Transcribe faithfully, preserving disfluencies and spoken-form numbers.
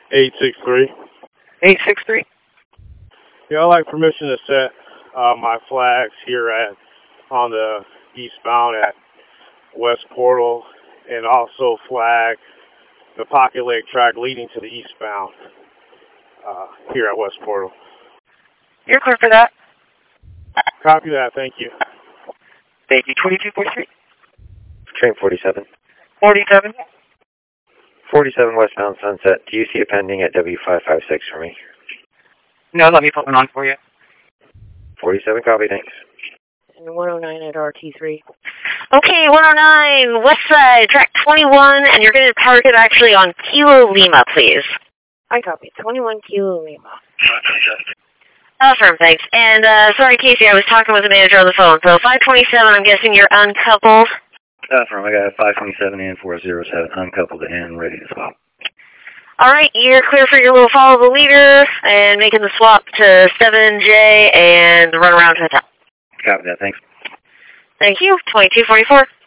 eight six three. eight six three? Yeah, I'd like permission to set uh, my flags here at on the eastbound at West Portal, and also flag the Pocket Lake track leading to the eastbound uh, here at West Portal. You're clear for that. Copy that, thank you. Thank you. twenty-two forty-three? Train forty-seven. forty-seven? forty-seven westbound Sunset. Do you see a pending at W five five six for me? No, let me put one on for you. forty-seven, copy, thanks. And one oh nine at R T three. Okay, one oh nine, west side, track twenty-one, and you're going to park it actually on Kilo Lima, please. I copy. twenty-one Kilo Lima. Affirm, thanks. And, uh, sorry, Casey, I was talking with the manager on the phone. So, five twenty-seven, I'm guessing you're uncoupled? Affirm, I got five twenty-seven and four oh seven uncoupled and ready to swap. All right, you're clear for your little follow the leader and making the swap to seven J and run around to the top. Copy that, thanks. Thank you. twenty-two forty-four.